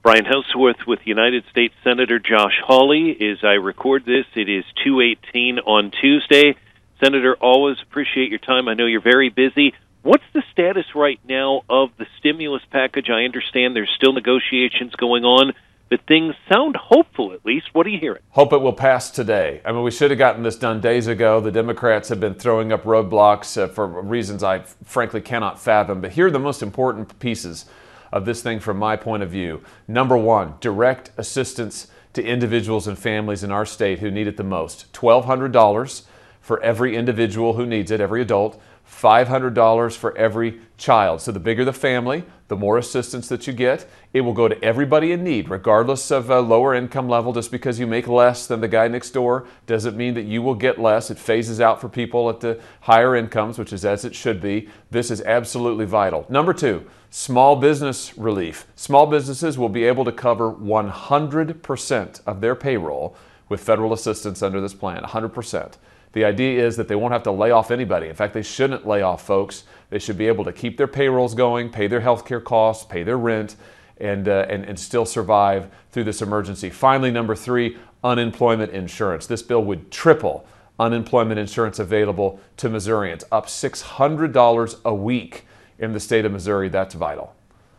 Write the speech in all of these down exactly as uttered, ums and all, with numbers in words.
Brian Houseworth with United States Senator Josh Hawley. As I record this, it is two eighteen on Tuesday. Senator, always appreciate your time. I know you're very busy. What's the status right now of the stimulus package? I understand there's still negotiations going on, but things sound hopeful at least. What are you hearing? Hope it will pass today. I mean, we should have gotten this done days ago. The Democrats have been throwing up roadblocks uh, for reasons I frankly cannot fathom. But here are the most important pieces of this thing from my point of view. Number one, direct assistance to individuals and families in our state who need it the most. twelve hundred dollars for every individual who needs it, every adult. five hundred dollars for every child. So the bigger the family, the more assistance that you get. It will go to everybody in need, regardless of a lower income level. Just because you make less than the guy next door doesn't mean that you will get less. It phases out for people at the higher incomes, which is as it should be. This is absolutely vital. Number two, small business relief. Small businesses will be able to cover one hundred percent of their payroll with federal assistance under this plan, one hundred percent. The idea is that they won't have to lay off anybody. In fact, they shouldn't lay off folks. They should be able to keep their payrolls going, pay their health care costs, pay their rent, and, uh, and, and still survive through this emergency. Finally, number three, unemployment insurance. This bill would triple unemployment insurance available to Missourians, up six hundred dollars a week in the state of Missouri. That's vital.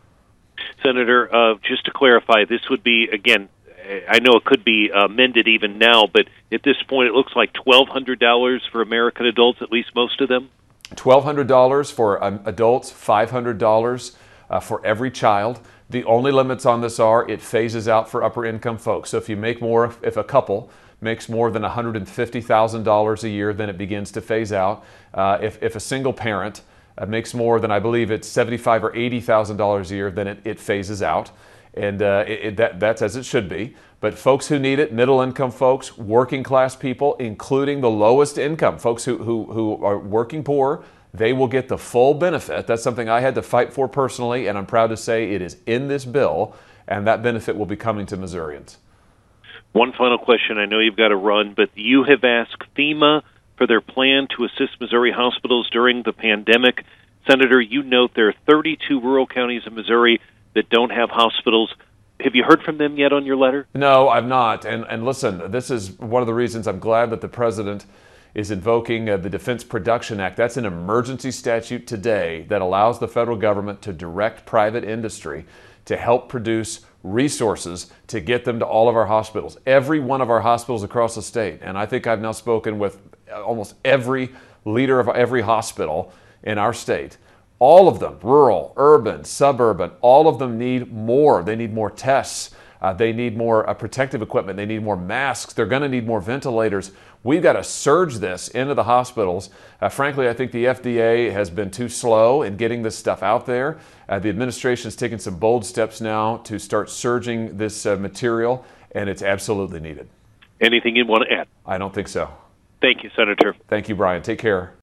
Senator, uh, just to clarify, this would be, again, I know it could be amended even now, but at this point it looks like twelve hundred dollars for American adults, at least most of them? twelve hundred dollars for um, adults, five hundred dollars uh, for every child. The only limits on this are it phases out for upper income folks. So if you make more, if a couple makes more than one hundred fifty thousand dollars a year, then it begins to phase out. Uh, if, if a single parent uh, makes more than, I believe it's seventy-five thousand dollars or eighty thousand dollars a year, then it, it phases out. And uh, it, it, that, that's as it should be. But folks who need it, middle income folks, working class people, including the lowest income, folks who, who, who are working poor, they will get the full benefit. That's something I had to fight for personally, and I'm proud to say it is in this bill, and that benefit will be coming to Missourians. One final question. I know you've got to run, but you have asked FEMA for their plan to assist Missouri hospitals during the pandemic. Senator, you note there are thirty-two rural counties in Missouri that don't have hospitals. Have you heard from them yet on your letter? No, I've not. And, and listen, this is one of the reasons I'm glad that the president is invoking uh, the Defense Production Act. That's an emergency statute today that allows the federal government to direct private industry to help produce resources to get them to all of our hospitals, every one of our hospitals across the state. And I think I've now spoken with almost every leader of every hospital in our state. All of them, rural, urban, suburban, all of them need more. They need more tests. Uh, they need more uh, protective equipment. They need more masks. They're going to need more ventilators. We've got to surge this into the hospitals. Uh, frankly, I think the F D A has been too slow in getting this stuff out there. Uh, the administration is taking some bold steps now to start surging this uh, material, and it's absolutely needed. Anything you want to add? I don't think so. Thank you, Senator. Thank you, Brian. Take care.